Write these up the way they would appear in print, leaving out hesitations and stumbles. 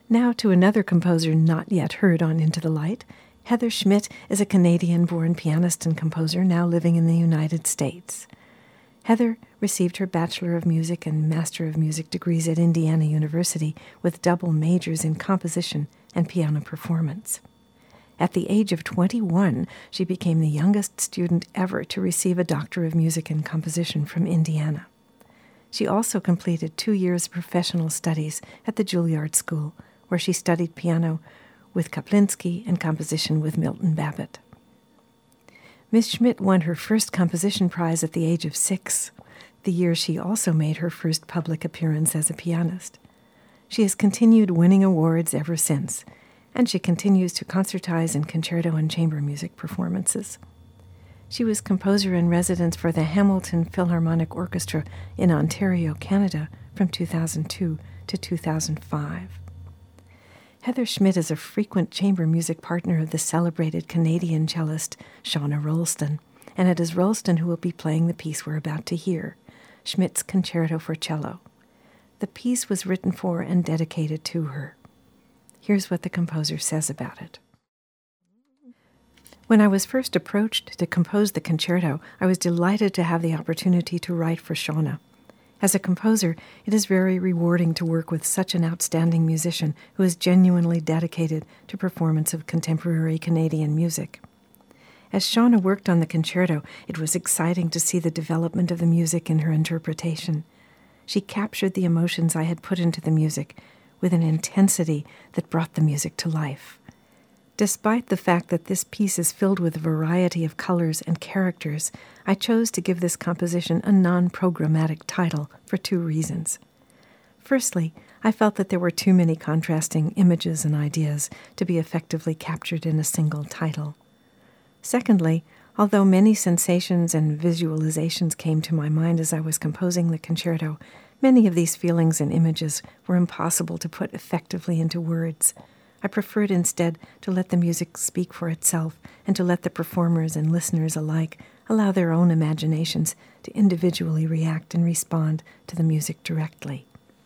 Now to another composer not yet heard on Into the Light. Heather Schmidt is a Canadian-born pianist and composer now living in the United States. Heather received her Bachelor of Music and Master of Music degrees at Indiana University with double majors in composition and piano performance. At the age of 21, she became the youngest student ever to receive a Doctor of Music and Composition from Indiana. She also completed 2 years of professional studies at the Juilliard School, where she studied piano with Kaplinski and composition with Milton Babbitt. Miss Schmidt won her first composition prize at the age of 6, the year she also made her first public appearance as a pianist. She has continued winning awards ever since, and she continues to concertize in concerto and chamber music performances. She was composer in residence for the Hamilton Philharmonic Orchestra in Ontario, Canada, from 2002 to 2005. Heather Schmidt is a frequent chamber music partner of the celebrated Canadian cellist Shauna Rolston, and it is Rolston who will be playing the piece we're about to hear, Schmidt's Concerto for Cello. The piece was written for and dedicated to her. Here's what the composer says about it. When I was first approached to compose the concerto, I was delighted to have the opportunity to write for Shauna. As a composer, it is very rewarding to work with such an outstanding musician who is genuinely dedicated to performance of contemporary Canadian music. As Shauna worked on the concerto, it was exciting to see the development of the music in her interpretation. She captured the emotions I had put into the music with an intensity that brought the music to life. Despite the fact that this piece is filled with a variety of colors and characters, I chose to give this composition a non-programmatic title for 2 reasons. Firstly, I felt that there were too many contrasting images and ideas to be effectively captured in a single title. Secondly, although many sensations and visualizations came to my mind as I was composing the concerto, many of these feelings and images were impossible to put effectively into words. I preferred instead to let the music speak for itself and to let the performers and listeners alike allow their own imaginations to individually react and respond to the music directly.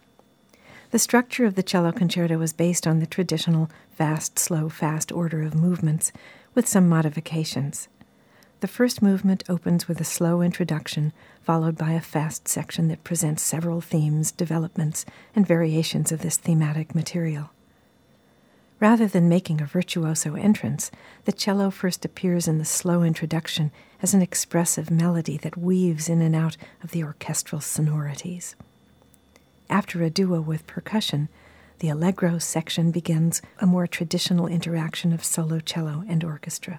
The structure of the cello concerto is based on the traditional fast, slow, fast order of movements with some modifications. The first movement opens with a slow introduction, followed by a fast section that presents several themes, developments, and variations of this thematic material. Rather than making a virtuoso entrance, the cello first appears in the slow introduction as an expressive melody that weaves in and out of the orchestral sonorities. After a duo with percussion, the allegro section begins a more traditional interaction of solo cello and orchestra.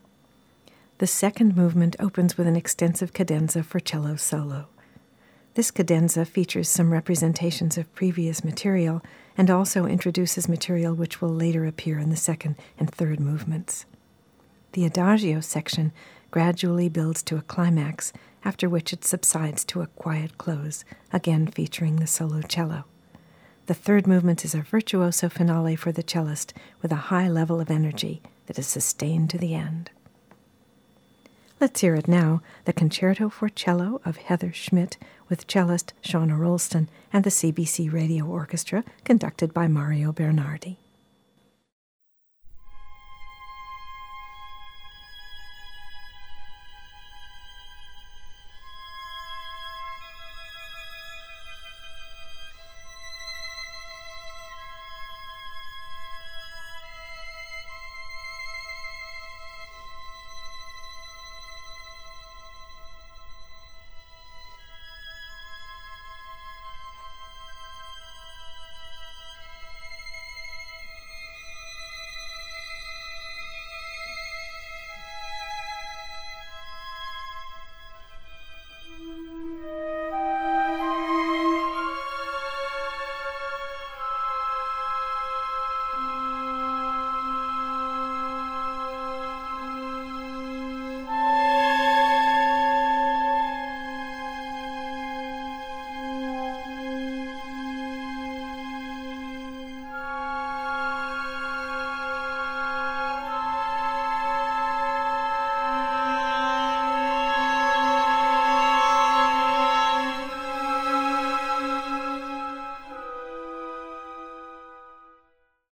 The second movement opens with an extensive cadenza for cello solo. This cadenza features some representations of previous material and also introduces material which will later appear in the second and third movements. The adagio section gradually builds to a climax, after which it subsides to a quiet close, again featuring the solo cello. The third movement is a virtuoso finale for the cellist with a high level of energy that is sustained to the end. Let's hear it now, the Concerto for Cello of Heather Schmidt with cellist Shauna Rolston and the CBC Radio Orchestra, conducted by Mario Bernardi.